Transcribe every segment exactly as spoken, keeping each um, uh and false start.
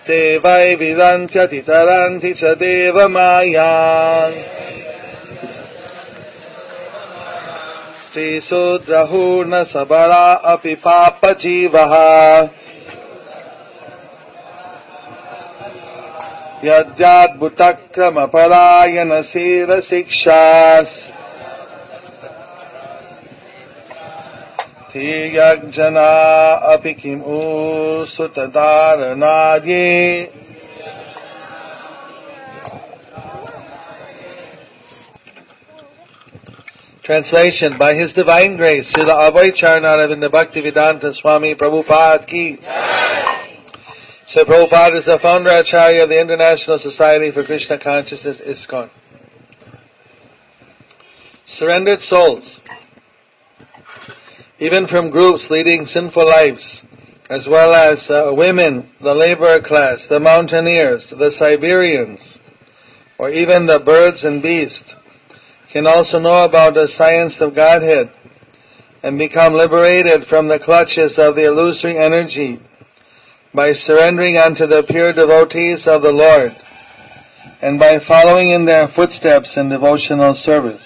te vai vidantyati taranti ca deva maya. Te sudrahurna sabara api papa jivaha. Yadyad bhutakrama parayana sira sikshas. Te yagjana api kim usutadaranadye. Translation. By His Divine Grace, Srila Abhay Charanaravinda Bhaktivedanta Swami Prabhupada ki. So Prabhupada is the founder Acharya of the International Society for Krishna Consciousness, ISKCON. Surrendered souls, even from groups leading sinful lives, as well as uh, women, the laborer class, the mountaineers, the Siberians, or even the birds and beasts, can also know about the science of Godhead and become liberated from the clutches of the illusory energy by surrendering unto the pure devotees of the Lord and by following in their footsteps in devotional service.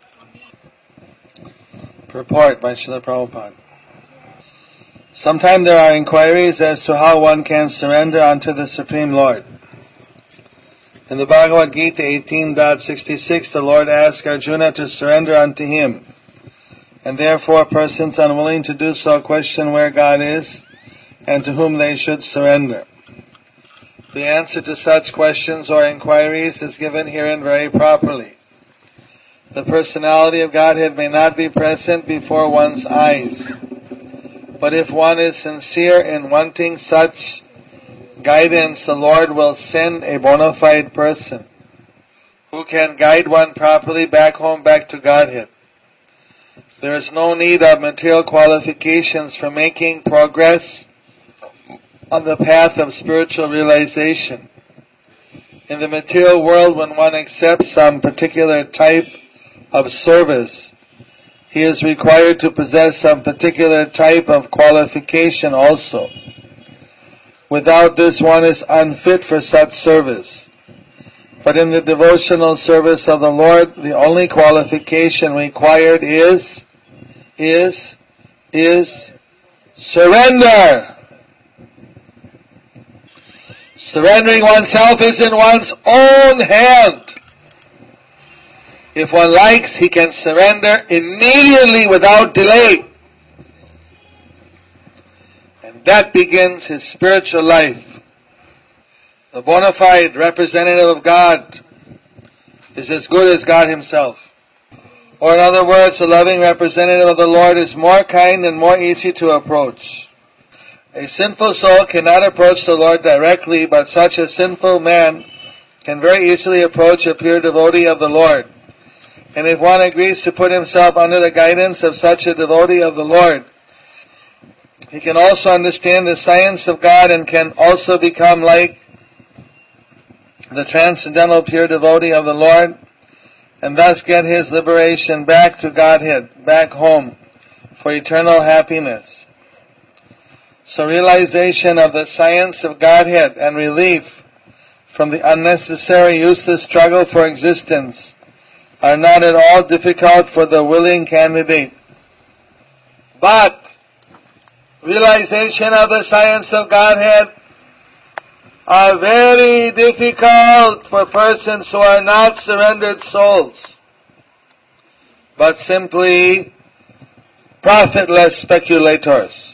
Purport by Srila Prabhupada. Sometimes there are inquiries as to how one can surrender unto the Supreme Lord. In the Bhagavad Gita eighteen point sixty-six, the Lord asks Arjuna to surrender unto Him, and therefore persons unwilling to do so question where God is and to whom they should surrender. The answer to such questions or inquiries is given herein very properly. The personality of Godhead may not be present before one's eyes, but if one is sincere in wanting such guidance, the Lord will send a bona fide person who can guide one properly back home, back to Godhead. There is no need of material qualifications for making progress on the path of spiritual realization. In the material world, when one accepts some particular type of service, he is required to possess some particular type of qualification also. Without this, one is unfit for such service. But in the devotional service of the Lord, the only qualification required is, is, is surrender. Surrendering oneself is in one's own hand. If one likes, he can surrender immediately without delay. And that begins his spiritual life. The bona fide representative of God is as good as God Himself. Or in other words, the loving representative of the Lord is more kind and more easy to approach. A sinful soul cannot approach the Lord directly, but such a sinful man can very easily approach a pure devotee of the Lord. And if one agrees to put himself under the guidance of such a devotee of the Lord, he can also understand the science of God and can also become like the transcendental pure devotee of the Lord, and thus get his liberation back to Godhead, back home, for eternal happiness. So realization of the science of Godhead and relief from the unnecessary, useless struggle for existence are not at all difficult for the willing candidate. But realization of the science of Godhead are very difficult for persons who are not surrendered souls, but simply profitless speculators.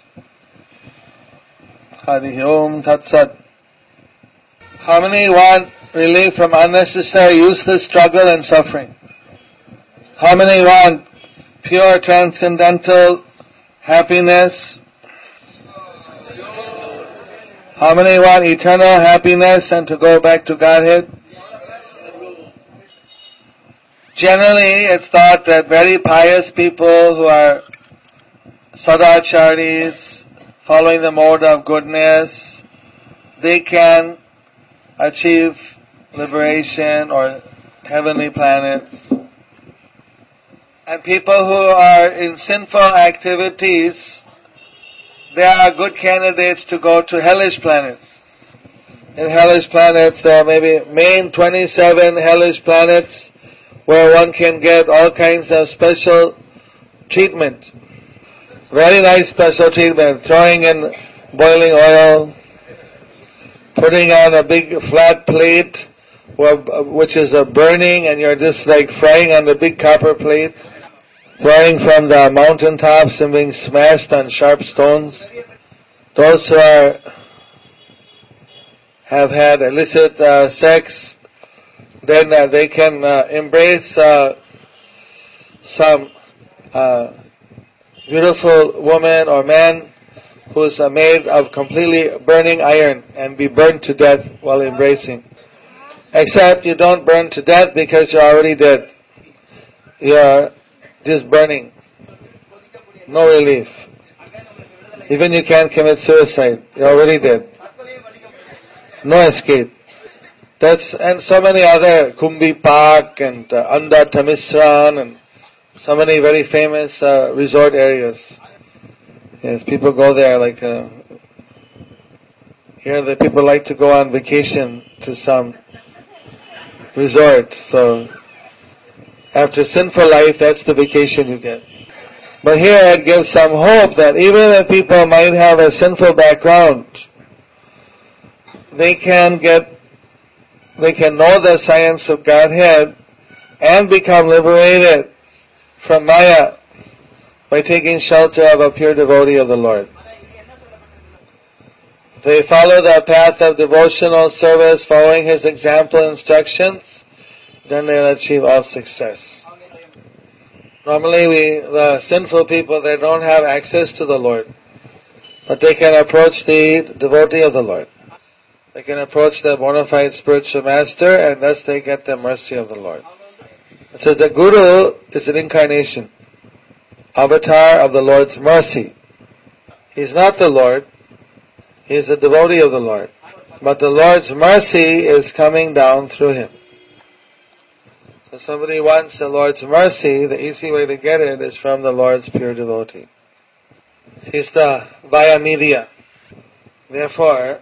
Hari Om Tat Sat. How many want relief from unnecessary, useless struggle and suffering? How many want pure transcendental happiness? How many want eternal happiness and to go back to Godhead? Generally, it's thought that very pious people who are sadacharis, following the mode of goodness, they can achieve liberation or heavenly planets. And people who are in sinful activities, they are good candidates to go to hellish planets. in hellish planets, there are maybe main twenty-seven hellish planets where one can get all kinds of special treatment. Very nice special treatment. Throwing in boiling oil, putting on a big flat plate which is a burning and you're just like frying on the big copper plate, throwing from the mountain tops and being smashed on sharp stones. Those who are, have had illicit uh, sex, then uh, they can uh, embrace uh, some uh, beautiful woman or man who's uh, made of completely burning iron and be burned to death while embracing. Except you don't burn to death because you're already dead. You're just burning. No relief. Even you can't commit suicide. You're already dead. No escape. That's, and so many other, Kumbi Park and uh, Anda Tamisran and so many very famous uh, resort areas. Yes, people go there like, uh, here the people like to go on vacation to some resort. So, after sinful life, that's the vacation you get. But here it gives some hope that even if people might have a sinful background, they can get, they can know the science of Godhead and become liberated from Maya by taking shelter of a pure devotee of the Lord. They follow the path of devotional service, following His example instructions, then they'll achieve all success. Normally we, the sinful people, they don't have access to the Lord, but they can approach the devotee of the Lord. They can approach the bona fide spiritual master, and thus they get the mercy of the Lord. It says the Guru is an incarnation, avatar of the Lord's mercy. He's not the Lord, he's a devotee of the Lord. But the Lord's mercy is coming down through him. So somebody wants the Lord's mercy, the easy way to get it is from the Lord's pure devotee. He's the via media. Therefore,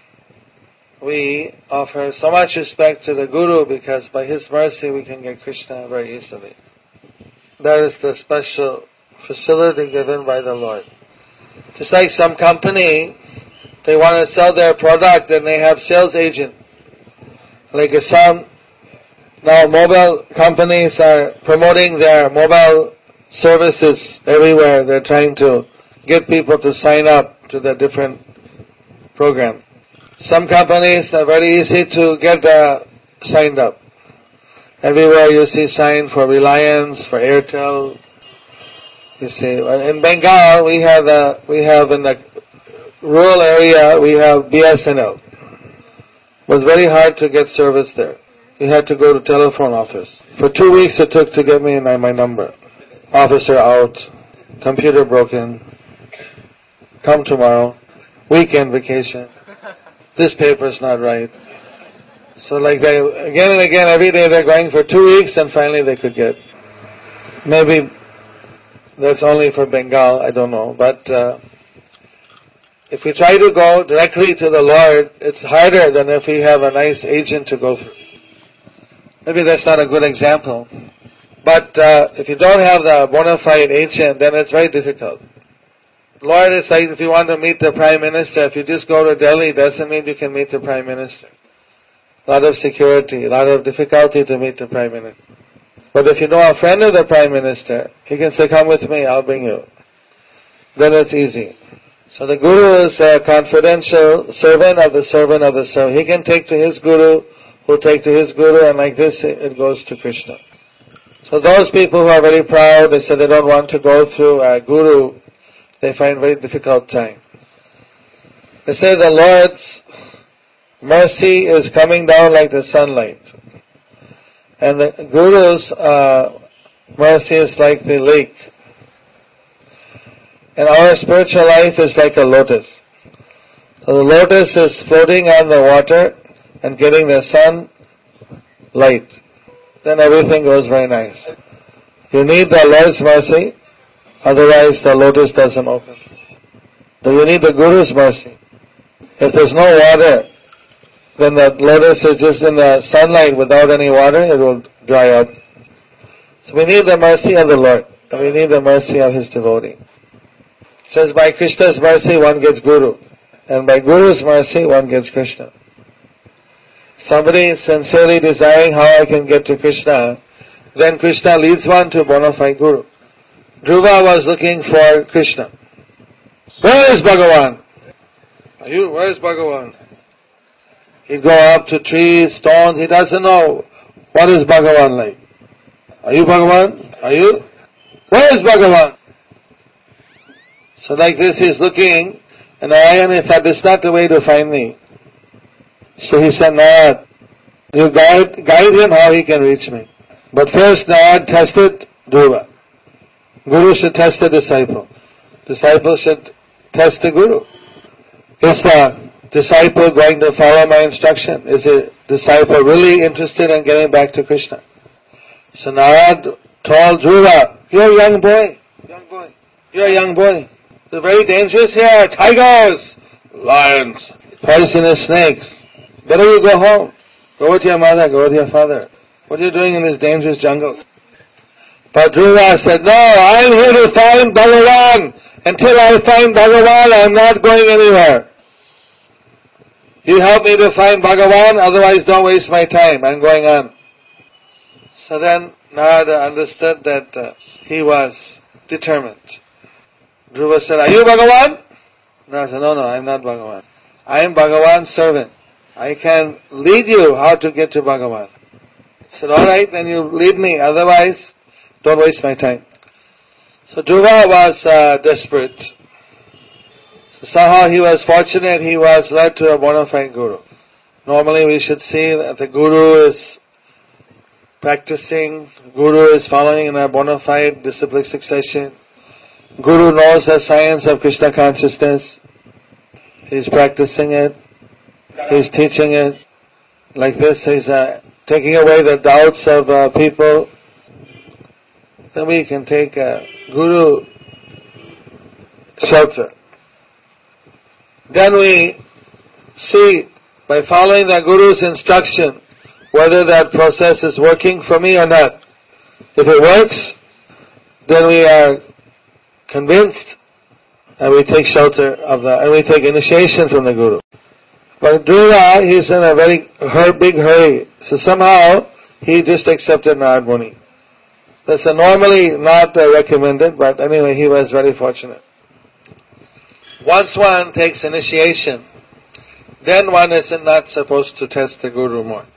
we offer so much respect to the Guru because by his mercy we can get Krishna very easily. That is the special facility given by the Lord. Just like some company, they want to sell their product and they have sales agent. Like some, now mobile companies are promoting their mobile services everywhere. They're trying to get people to sign up to the different program. Some companies are very easy to get uh, signed up. Everywhere you see sign for Reliance, for Airtel. You see, in Bengal we have uh, we have in the rural area we have B S N L. It was very hard to get service there. You had to go to telephone office. For two weeks it took to get me my, my number. Officer out, computer broken, come tomorrow, weekend vacation. This paper's not right. So like they, again and again, every day they're going for two weeks and finally they could get. Maybe that's only for Bengal, I don't know. But uh, if we try to go directly to the Lord, it's harder than if we have a nice agent to go through. Maybe that's not a good example. But uh, if you don't have the bona fide agent, then it's very difficult. Lord is like if you want to meet the Prime Minister, if you just go to Delhi, doesn't mean you can meet the Prime Minister. A lot of security, a lot of difficulty to meet the Prime Minister. But if you know a friend of the Prime Minister, he can say, come with me, I'll bring you. Then it's easy. So the Guru is a confidential servant of the servant of the servant. He can take to his Guru, who take to his Guru, and like this it goes to Krishna. So those people who are very proud, they say they don't want to go through a Guru, they find very difficult time. They say the Lord's mercy is coming down like the sunlight. And the Guru's uh, mercy is like the lake. And our spiritual life is like a lotus. So the lotus is floating on the water and getting the sun light. Then everything goes very nice. You need the Lord's mercy, otherwise the lotus doesn't open. So you need the Guru's mercy. If there's no water, when the lotus is just in the sunlight without any water, it will dry up. So we need the mercy of the Lord, and we need the mercy of His devotee. It says, by Krishna's mercy one gets Guru, and by Guru's mercy one gets Krishna. Somebody is sincerely desiring how I can get to Krishna, then Krishna leads one to a bona fide Guru. Dhruva was looking for Krishna. Where is Bhagavan? Are you, where is Bhagavan? He'd go up to trees, stones, he doesn't know what is Bhagavan like. Are you Bhagavan? Are you? Where is Bhagavan? So like this he's looking, and Narayana thought, this is not the way to find me. So he said, Narad, you guide, guide him how he can reach me. But first Narad tested Dhruva. Guru should test the disciple. Disciple should test the Guru. Is the disciple going to follow my instruction? Is the disciple really interested in getting back to Krishna? So Narad told Dhruva, you're a young boy. Young boy. You're a young boy. They're very dangerous here. Tigers, lions, poisonous snakes. Better you go home. Go with your mother, go with your father. What are you doing in this dangerous jungle? But Dhruva said, no, I'm here to find Bhagavan. Until I find Bhagavan, I'm not going anywhere. You help me to find Bhagavan, otherwise don't waste my time. I'm going on. So then Narada understood that uh, he was determined. Dhruva said, are you Bhagavan? Narada said, no, no, I'm not Bhagavan. I am Bhagavan's servant. I can lead you how to get to Bhagavan. He said, alright, then you lead me, otherwise don't waste my time. So Dhruva was uh, desperate. So somehow he was fortunate, he was led to a bona fide Guru. Normally we should see that the Guru is practicing, Guru is following in a bona fide disciplic succession. Guru knows the science of Krishna consciousness. He's practicing it. He's teaching it. Like this, he's uh, taking away the doubts of uh, people. Then we can take a Guru shelter. Then we see, by following the Guru's instruction, whether that process is working for me or not. If it works, then we are convinced, and we take shelter of the, and we take initiation from the Guru. But Dhruva, he's in a very hur- big hurry. So somehow, he just accepted Narad Muni. That's a normally not uh, recommended, but anyway, he was very fortunate. Once one takes initiation, then one is not supposed to test the Guru more.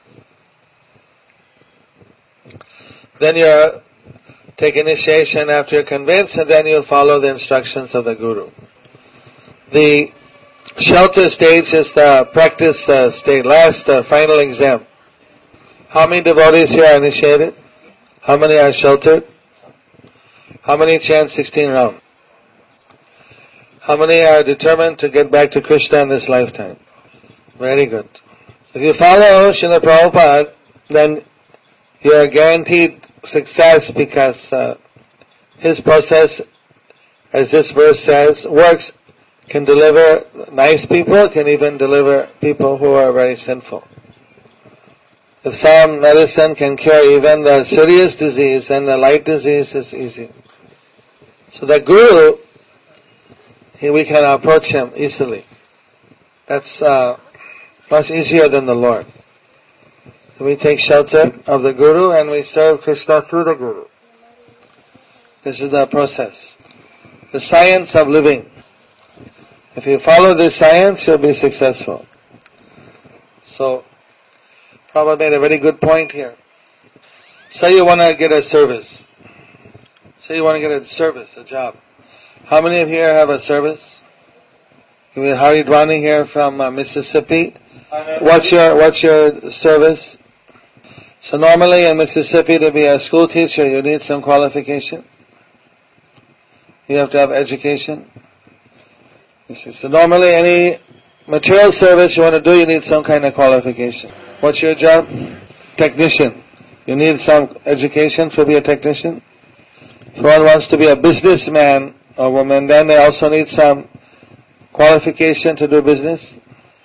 Then you take initiation after you're convinced, and then you follow the instructions of the Guru. The shelter stage is the practice uh, stage, last uh, final exam. How many devotees here are initiated? How many are sheltered? How many chant sixteen rounds? How many are determined to get back to Krishna in this lifetime? Very good. If you follow Srila Prabhupada, then you are guaranteed success, because uh, his process, as this verse says, works, can deliver nice people, can even deliver people who are very sinful. If some medicine can cure even the serious disease, then the light disease is easy. So the Guru, he, we can approach him easily. That's uh, much easier than the Lord. So we take shelter of the Guru and we serve Krishna through the Guru. This is the process. The science of living. If you follow this science, you'll be successful. So, Prabhupada made a very good point here. Say you want to get a service. Say you want to get a service, a job. How many of you here have a service? We have Haridwani here from uh, Mississippi. What's your What's your service? So normally in Mississippi, to be a school teacher, you need some qualification. You have to have education. You see. So normally any material service you want to do, you need some kind of qualification. What's your job? Technician. You need some education to be a technician. If one wants to be a businessman or woman, then they also need some qualification to do business.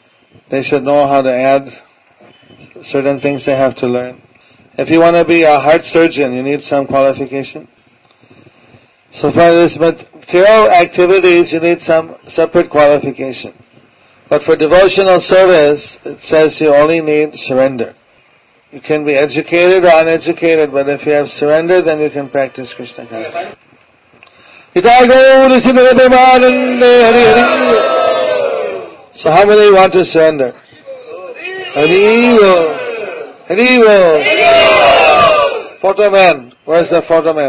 They should know how to add certain things they have to learn. If you want to be a heart surgeon, you need some qualification. So for this material activities, you need some separate qualification. But for devotional service, it says you only need surrender. You can be educated or uneducated, but if you have surrender, then you can practice Krishna consciousness. So how many want to surrender? Haribo. Haribo. Photo man. Where's the photo man?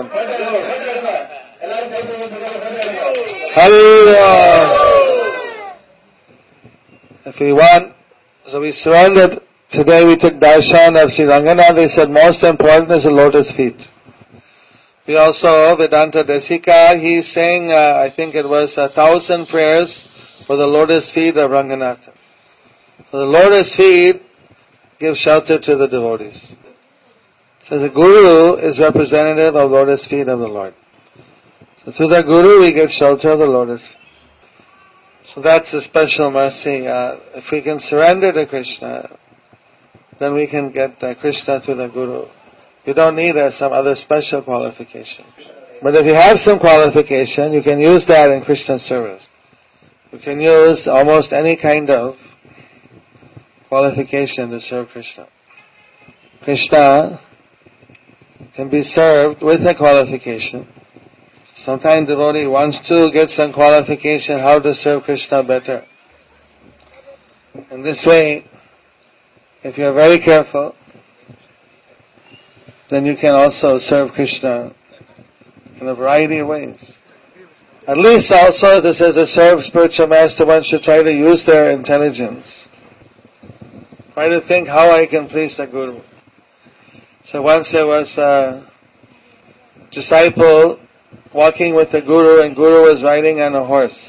Haribo. If we want, so we surrendered. Today we took darshan of Sri Ranganath. They said most important is the lotus feet. We also, Vedanta Desika, he's saying, uh, I think it was a thousand prayers for the lotus feet of Ranganatha. So the lotus feet give shelter to the devotees. So the Guru is representative of lotus feet of the Lord. So through the Guru we get shelter of the lotus feet. So that's a special mercy. Uh, if we can surrender to Krishna, then we can get uh, Krishna through the Guru. You don't need uh, some other special qualification. But if you have some qualification, you can use that in Krishna service. You can use almost any kind of qualification to serve Krishna. Krishna can be served with a qualification. Sometimes devotee wants to get some qualification how to serve Krishna better. In this way, if you are very careful, then you can also serve Krishna in a variety of ways. At least also, this is to serve spiritual master, one should try to use their intelligence. Try to think how I can please the Guru. So once there was a disciple walking with the Guru, and Guru was riding on a horse.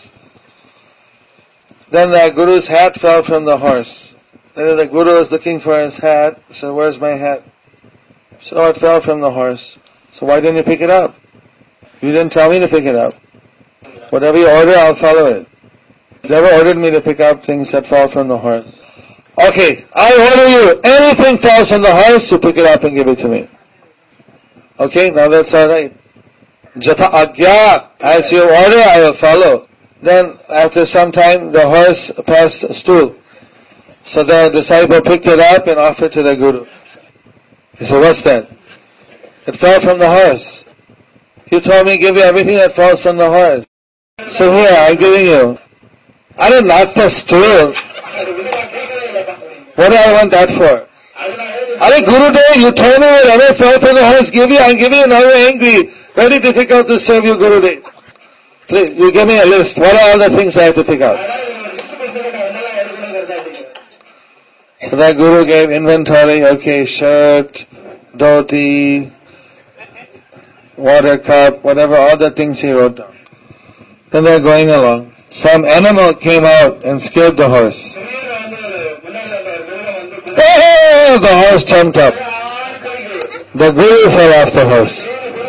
Then the Guru's hat fell from the horse. Then the Guru was looking for his hat. So where's my hat? So oh, it fell from the horse. So why didn't you pick it up? You didn't tell me to pick it up. Whatever you order, I'll follow it. You never ordered me to pick up things that fall from the horse. Okay, I order you. Anything falls from the horse, you pick it up and give it to me. Okay, now that's alright. Jata agya, as you order, I will follow. Then, after some time, the horse passed a stool. So the disciple picked it up and offered to the Guru. He said, what's that? It fell from the horse. You told me give you everything that falls from the horse. So here, I'm giving you. I didn't knock the stool. What do I want that for? Are Gurudev, you told me whatever fell from the horse, give you, I'm giving you, now you're angry. Very difficult to serve you, Gurudev. Please, you give me a list. What are all the things I have to pick out? So that Guru gave inventory, okay, shirt, dhoti, water cup, whatever, all the things he wrote down. Then they're going along. Some animal came out and scared the horse. Oh, the horse jumped up. The Guru fell off the horse.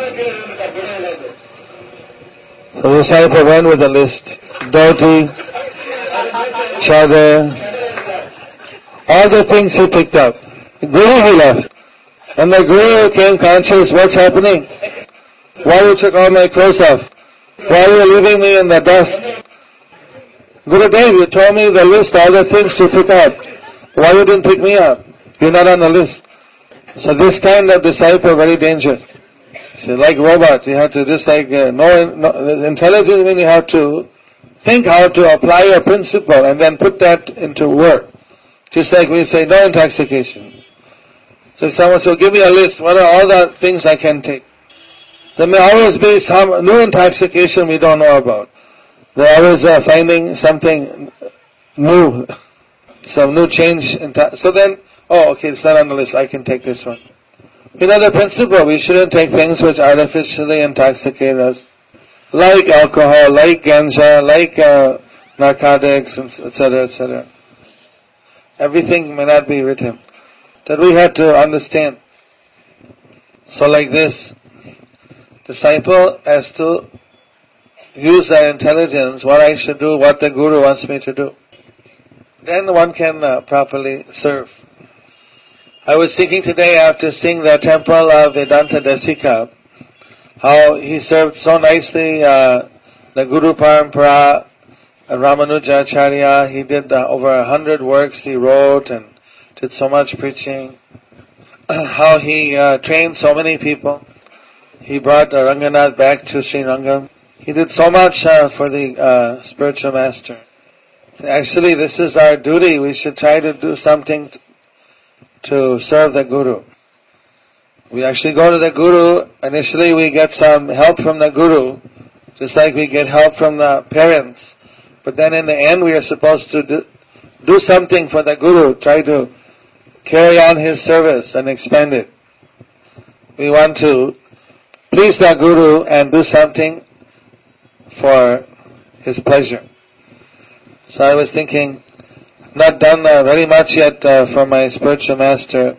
The disciple went with a list. Dhoti, chadar, all the things he picked up. The Guru he left. And the Guru came conscious, what's happening? Why you took all my clothes off? Why are you leaving me in the dust? Gurudev, you told me the list, all the things to pick up. Why you didn't pick me up? You're not on the list. So this kind of disciple, very dangerous. So like robot, you have to just like, uh, know, know intelligence means you have to think how to apply a principle and then put that into work. Just like we say, no intoxication. So someone says, give me a list, what are all the things I can take? There may always be some new intoxication we don't know about. They're always uh, finding something new, some new change. Into, so then, oh, okay, it's not on the list, I can take this one. You know the principle, we shouldn't take things which artificially intoxicate us. Like alcohol, like ganja, like uh, narcotics, et cetera, et cetera. Everything may not be written. That we have to understand. So like this, disciple has to use their intelligence, what I should do, what the Guru wants me to do. then one can uh, properly serve. I was thinking today after seeing the temple of Vedanta Desika, how he served so nicely uh, the Guru Parampara, uh, Ramanuja Acharya. He did uh, over a hundred works he wrote and did so much preaching. How he uh, trained so many people. He brought uh, Ranganath back to Sri Rangam. He did so much uh, for the uh, spiritual master. Actually, this is our duty. We should try to do something to serve the Guru. We actually go to the Guru. Initially, we get some help from the Guru, just like we get help from the parents. But then in the end, we are supposed to do, do something for the Guru, try to carry on his service and expand it. We want to please the Guru and do something for his pleasure. So I was thinking, not done uh, very much yet uh, for my spiritual master.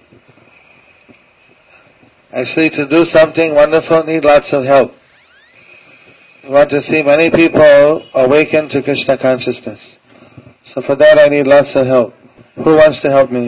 Actually, to do something wonderful, need lots of help. We want to see many people awaken to Krishna consciousness. So for that, I need lots of help. Who wants to help me?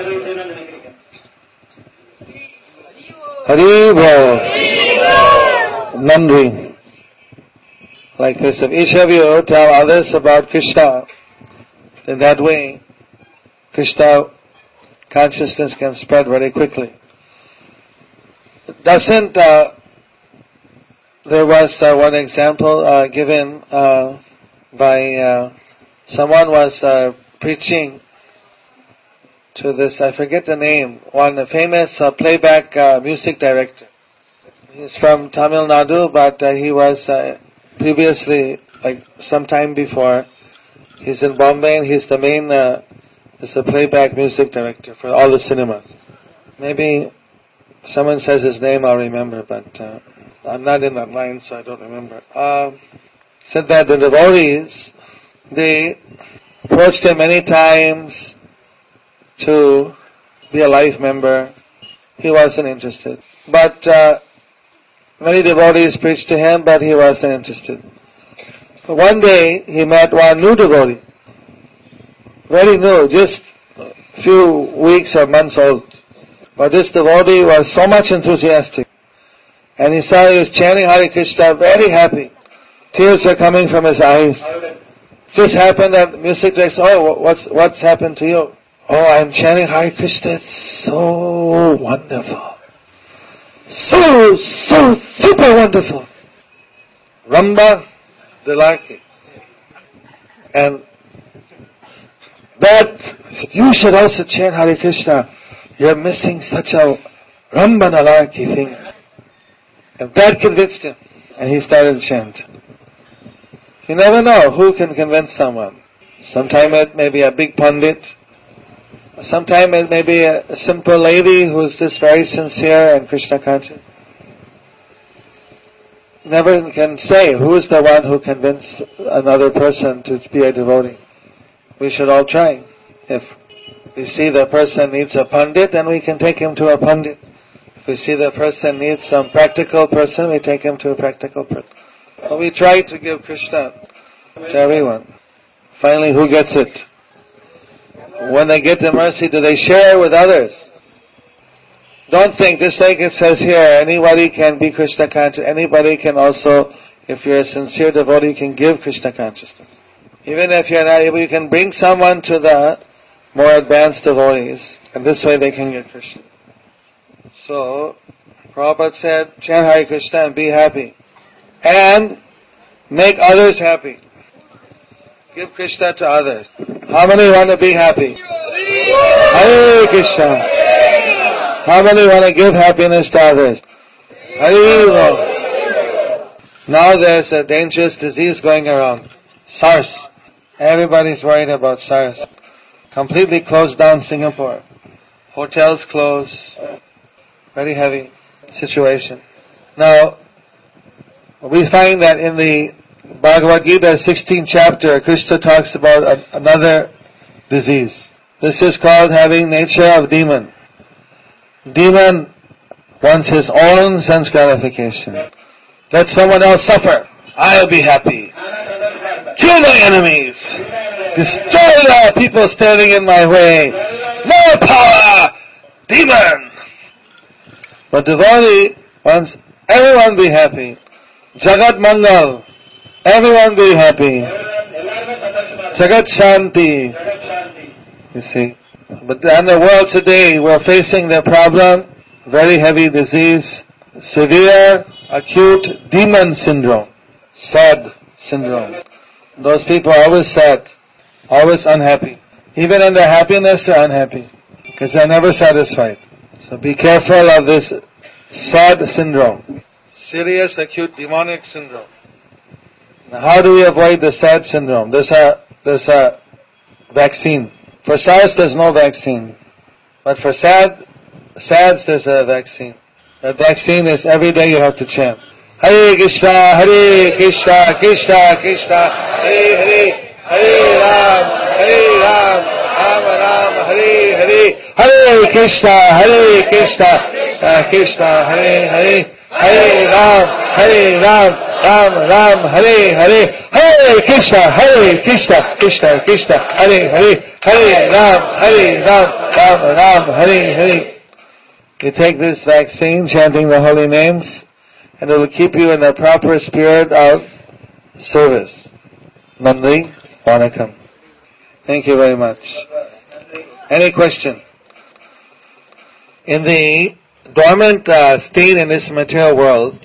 Haribol. Nandri. Like this, if each of you tell others about Krishna, in that way, Krishna consciousness can spread very quickly. It doesn't, uh, there was uh, one example uh, given uh, by, uh, someone was uh, preaching to this, I forget the name, one famous uh, playback uh, music director. He's from Tamil Nadu, but uh, he was uh, previously, like some time before, he's in Bombay and he's the main, uh, he's the playback music director for all the cinemas. Maybe someone says his name, I'll remember, but uh, I'm not in that line, so I don't remember. Uh, said that the devotees, they approached him many times to be a life member. He wasn't interested. But uh, many devotees preached to him, but he wasn't interested. So one day, he met one new devotee. Very new, just a few weeks or months old. But this devotee was so much enthusiastic. And he saw he was chanting Hare Krishna, very happy. Tears were coming from his eyes. Just happened that music director, oh, what's, what's happened to you? Oh, I'm chanting Hare Krishna, it's so wonderful. So, so super wonderful. Ramba Delarki. And that, you should also chant Hare Krishna. You're missing such a Ramba Delarki thing. And that convinced him. And he started to chant. You never know who can convince someone. Sometimes it may be a big pundit. Sometimes it may be a, a simple lady who's just very sincere and Krishna conscious. Never can say who is the one who convinced another person to be a devotee. We should all try. If we see the person needs a pundit, then we can take him to a pundit. If we see the person needs some practical person, we take him to a practical person. So we try to give Krishna to everyone. Finally, who gets it? When they get the mercy, do they share with others? Don't think, just like it says here, anybody can be Krishna conscious. Anybody can also, if you're a sincere devotee, you can give Krishna consciousness. Even if you're not able, you can bring someone to the more advanced devotees, and this way they can get Krishna. So, Prabhupada said, chant Hare Krishna and be happy. And make others happy. Give Krishna to others. How many want to be happy? Hare Krishna. How many want to give happiness to others? Hare. Now there's a dangerous disease going around. SARS. Everybody's worried about SARS. Completely closed down Singapore. Hotels closed. Very heavy situation. Now, we find that in the Bhagavad Gita, sixteenth chapter, Krishna talks about a, another disease. This is called having nature of demon. Demon wants his own sense gratification. Let someone else suffer. I'll be happy. Kill my enemies. Destroy the people standing in my way. More power! Demon! But devotee wants everyone be happy. Jagat Mangal. Everyone be happy. Jagat Shanti. You see. But in the world today, we're facing the problem, very heavy disease, severe, acute demon syndrome. Sad syndrome. Those people are always sad, always unhappy. Even in their happiness, they're unhappy, because they're never satisfied. So be careful of this sad syndrome. Serious, acute, demonic syndrome. Now, how do we avoid the sad syndrome? There's a, there's a vaccine. For SARS, there's no vaccine. But for SAD, SADS, there's a vaccine. That vaccine is every day you have to chant. Hare Krishna, Hare Krishna, Krishna Krishna, Hare Hare, Hare Ram, Hare Ram, Ram Ram, Hare Hare, Hare Krishna, Hare Krishna, uh, Krishna, Hare Hare, Hare Ram, Hare Ram, Ram Ram, Hare Hare, Hare Krishna, Hare Krishna, Krishna Krishna, Hare Hare, Hare Ram, Hare Ram, Ram Ram, Hare Hare. You take this vaccine, chanting the holy names, and it will keep you in the proper spirit of service. Nandri, Vanakam. Thank you very much. Any question? In the dormant uh, state in this material world,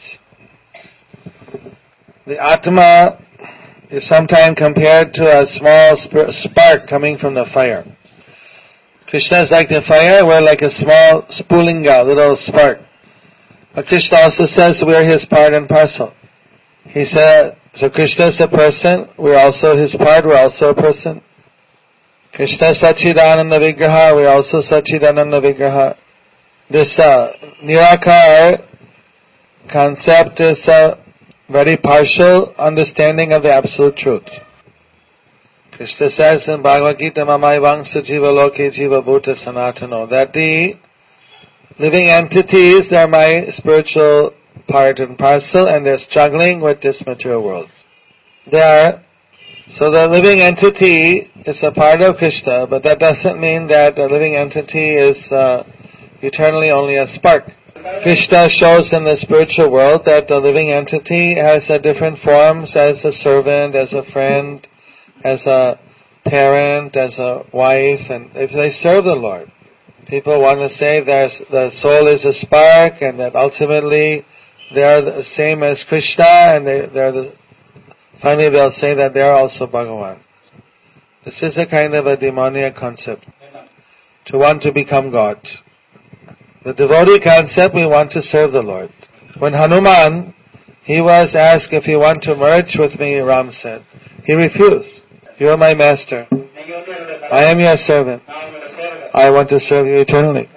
the Atma is sometimes compared to a small sp- spark coming from the fire. Krishna is like the fire, we're like a small spulinga, little spark. But Krishna also says we're his part and parcel. He said, so Krishna is a person, we're also his part, we're also a person. Krishna Sachidananda Vigraha, we're also Sachidananda Vigraha. This uh, Nirakar concept is a very partial understanding of the absolute truth. Krishna says in Bhagavad Gita, Mamai Vangsa Jiva Loke Jiva Bhuta Sanatano, that the living entities, they're my spiritual part and parcel, and they're struggling with this material world. They are, so the living entity is a part of Krishna, but that doesn't mean that the living entity is uh, eternally only a spark. Krishna shows in the spiritual world that the living entity has a different forms as a servant, as a friend, as a parent, as a wife, and if they serve the Lord. People want to say that the soul is a spark and that ultimately they are the same as Krishna, and they, they're the, finally they'll say that they are also Bhagavan. This is a kind of a demoniac concept, to want to become God. The devotee concept, we want to serve the Lord. When Hanuman, he was asked if he want to merge with me, Ram said. He refused. You are my master. I am your servant. I want to serve you eternally.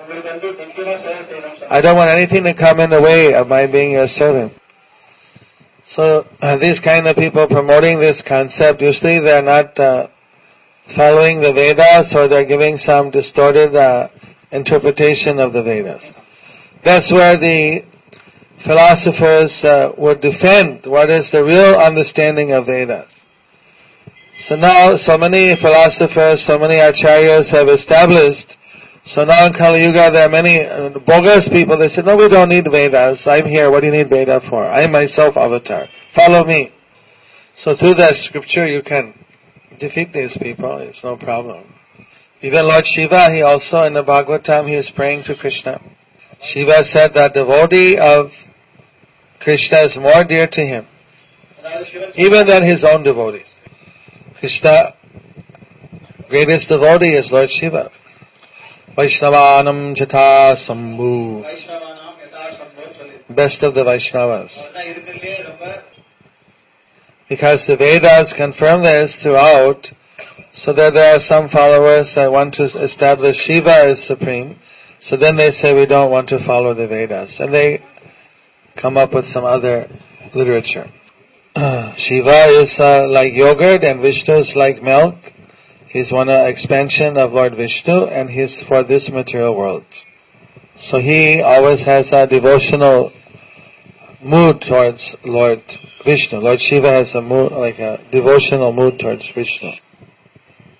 I don't want anything to come in the way of my being your servant. So uh, these kind of people promoting this concept, usually they're not uh, following the Vedas, or they're giving some distorted uh, interpretation of the Vedas. That's where the philosophers uh, would defend what is the real understanding of Vedas. So now, so many philosophers, so many acharyas have established, so now in Kali Yuga there are many uh, bogus people, they say, no, we don't need Vedas, I'm here, what do you need Veda for? I am myself avatar, follow me. So through that scripture you can defeat these people, it's no problem. Even Lord Shiva, he also in the Bhagavatam, he is praying to Krishna. Shiva said that devotee of Krishna is more dear to him, even than his own devotees. Krishna, greatest devotee is Lord Shiva. Vaishnavanam Jata Sambhu. Best of the Vaishnavas. Because the Vedas confirm this throughout, so that there are some followers that want to establish Shiva as supreme, so then they say we don't want to follow the Vedas, and they come up with some other literature. Shiva is uh, like yogurt and Vishnu is like milk. He's one uh, expansion of Lord Vishnu, and he's for this material world. So he always has a devotional mood towards Lord Vishnu. Lord Shiva has a mood, like a devotional mood towards Vishnu.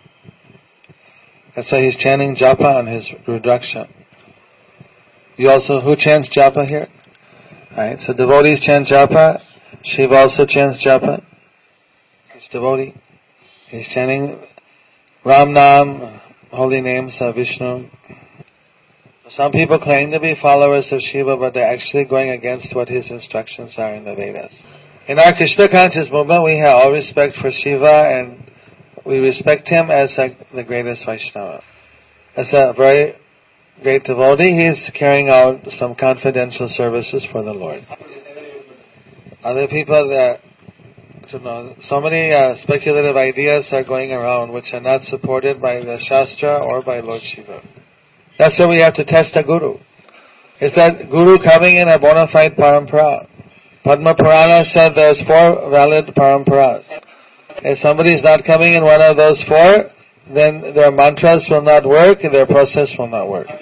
That's why he's chanting japa on his Rudraksha. You also, who chants japa here? Right, so devotees chant japa. Shiva also chants japa. He's devotee. He's chanting Ram Nam, holy names of Vishnu. Some people claim to be followers of Shiva, but they're actually going against what his instructions are in the Vedas. In our Krishna conscious movement, we have all respect for Shiva, and we respect him as a, the greatest Vaishnava. As a very great devotee, he is carrying out some confidential services for the Lord. Other people, that, you know, so many uh, speculative ideas are going around which are not supported by the Shastra or by Lord Shiva. That's why we have to test a guru. Is that guru coming in a bona fide parampara? Padma Purana said there's four valid paramparas. If somebody is not coming in one of those four, then their mantras will not work and their process will not work.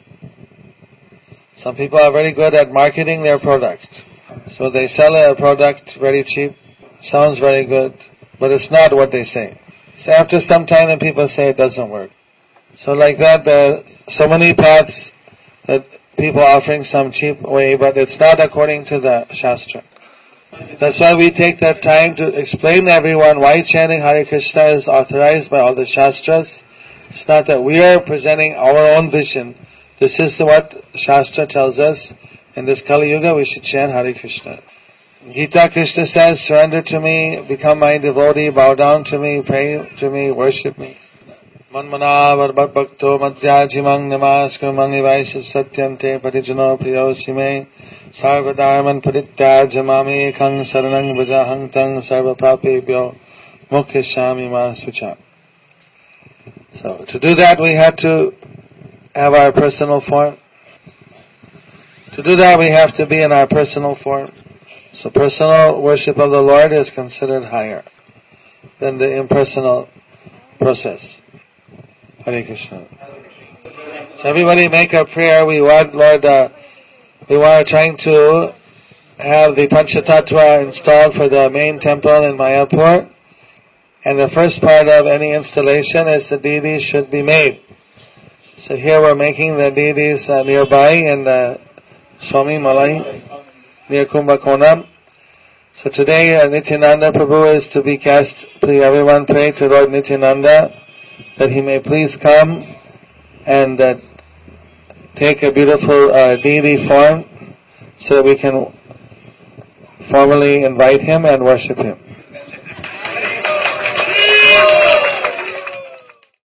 Some people are very good at marketing their product. So they sell a product very cheap, sounds very good, but it's not what they say. So after some time, then people say it doesn't work. So like that, there are so many paths that people offering some cheap way, but it's not according to the Shastra. That's why we take that time to explain to everyone why chanting Hare Krishna is authorized by all the Shastras. It's not that we are presenting our own vision. This is what Shastra tells us. In this Kali Yuga, we should chant Hare Krishna. Gita Krishna says, surrender to me, become my devotee, bow down to me, pray to me, worship me. Manmana varvat bhakto madhyajimang namaskumang ivaisha satyante parijano priyosime sarvadharman parityajamami ekang saranang vajahang tang sarvapapebhyo mokhyashami ma sucha. So, to do that, we have to have our personal form. To do that, we have to be in our personal form. So personal worship of the Lord is considered higher than the impersonal process. Hare Krishna. So everybody make a prayer. We want, Lord, uh, we are trying to have the Panchatattva installed for the main temple in Mayapur. And the first part of any installation is the deities should be made. So here we're making the deities uh, nearby in the Swami Malai, near Kumbhakonam. So today uh, Nityananda Prabhu is to be cast. Please everyone pray to Lord Nityananda that he may please come and uh, take a beautiful uh, deity form so that we can formally invite him and worship him.